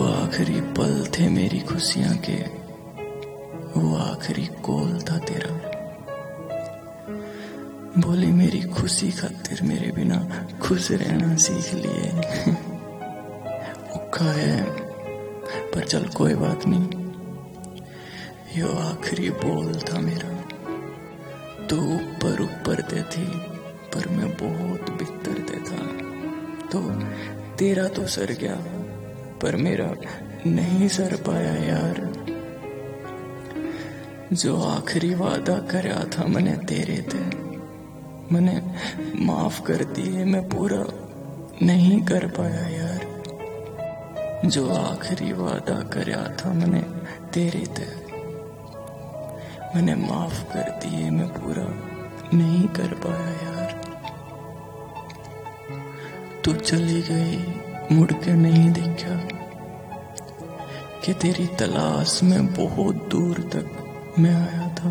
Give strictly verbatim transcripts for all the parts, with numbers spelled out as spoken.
वो आखिरी पल थे मेरी खुशियां के, वो आखिरी कॉल था तेरा। बोली मेरी खुशी खातिर मेरे बिना खुश रहना सीख लिए। औखा है पर चल कोई बात नहीं, यो आखिरी बोल था मेरा। तो ऊपर ऊपर दे थी पर मैं बहुत भीतर दे था। तो तेरा तो सर गया पर मेरा नहीं सर पाया यार। जो आखिरी वादा करया था मैंने तेरे ते, मैंने माफ कर दिए मैं पूरा नहीं कर पाया यार। जो आखिरी वादा करया था मैंने तेरे ते, मैंने माफ कर दिए मैं पूरा नहीं कर पाया यार। तू चली गई मुड़ के नहीं देखा कि तेरी तलाश में बहुत दूर तक मैं आया था।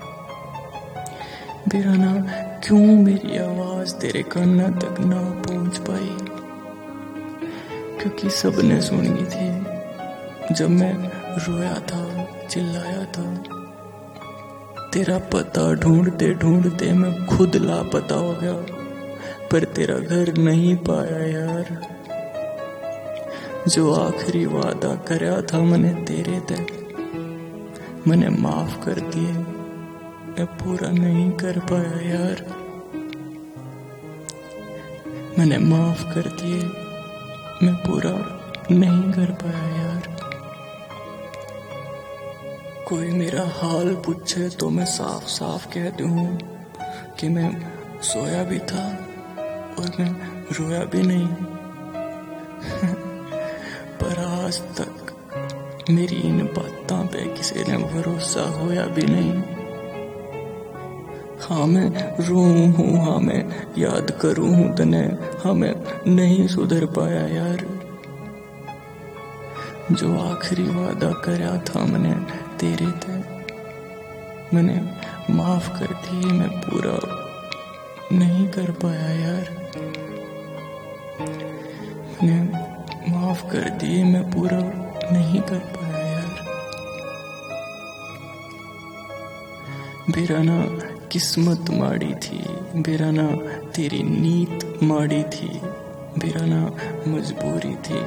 बेराना क्यों मेरी आवाज तेरे काना तक ना पहुंच पाई, क्योंकि सबने सुनी थी जब मैं रोया था चिल्लाया था। तेरा पता ढूंढते ढूंढते मैं खुद लापता हो गया, पर तेरा घर नहीं पाया यार। जो आखिरी वादा करया था मैंने तेरे ते, मैंने माफ कर दिए मैं पूरा नहीं कर पाया यार। मैंने माफ कर दिए मैं पूरा नहीं कर पाया यार। कोई मेरा हाल पूछे तो मैं साफ साफ कह दूं कि मैं सोया भी था और मैं रोया भी नहीं। पर आज तक मेरी इन बातों पे किसी ने भरोसा होया भी नहीं। हाँ मैं रोऊं हूँ, हाँ मैं याद करूँ हूँ तने, हाँ मैं नहीं सुधर पाया यार। जो आखिरी वादा करया था मैंने तेरे थे, मैंने माफ कर दिए मैं पूरा नहीं कर पाया यार। मैंने माफ कर दिए मैं पूरा नहीं कर पाया यार। बेराना किस्मत माड़ी थी, बेराना तेरी नीत माड़ी थी, बेराना मजबूरी थी।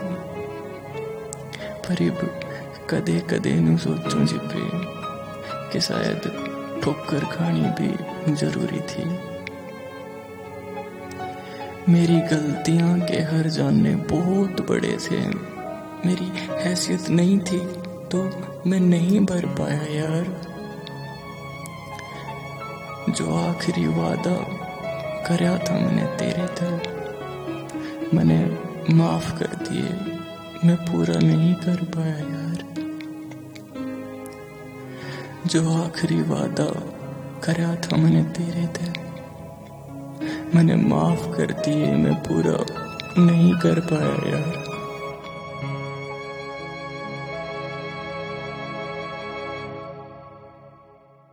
पर अब कदे कदे नू सोचूं जिपे कि शायद ठोकर खानी भी जरूरी थी। मेरी गलतियां के हर जानने बहुत बड़े थे, मेरी हैसियत नहीं थी तो मैं नहीं भर पाया यार। जो आखिरी वादा करया था मैंने तेरे थे, मैंने माफ कर दिए मैं पूरा नहीं कर पाया यार। जो आखिरी वादा करया था मैंने तेरे थे, मैंने माफ कर दिए मैं पूरा नहीं कर पाया यार।